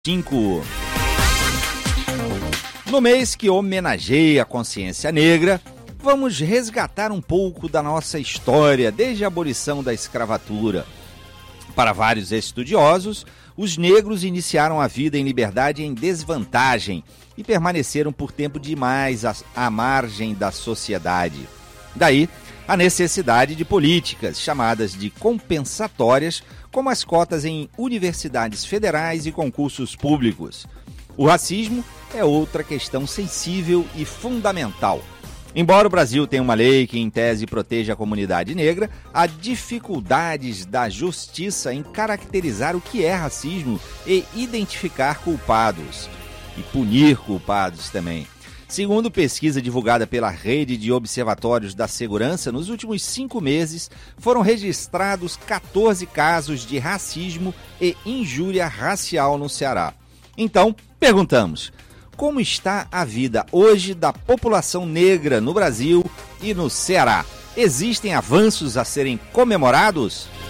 5. No mês que homenageia a consciência negra, vamos resgatar um pouco da nossa história desde a abolição da escravatura. Para vários estudiosos, os negros iniciaram a vida em liberdade em desvantagem e permaneceram por tempo demais à margem da sociedade. Daí, a necessidade de políticas chamadas de compensatórias, como as cotas em universidades federais e concursos públicos. O racismo é outra questão sensível e fundamental. Embora o Brasil tenha uma lei que, em tese, proteja a comunidade negra, há dificuldades da justiça em caracterizar o que é racismo e identificar culpados. E punir culpados também. Segundo pesquisa divulgada pela Rede de Observatórios da Segurança, nos últimos 5 meses foram registrados 14 casos de racismo e injúria racial no Ceará. Então, perguntamos: como está a vida hoje da população negra no Brasil e no Ceará? Existem avanços a serem comemorados?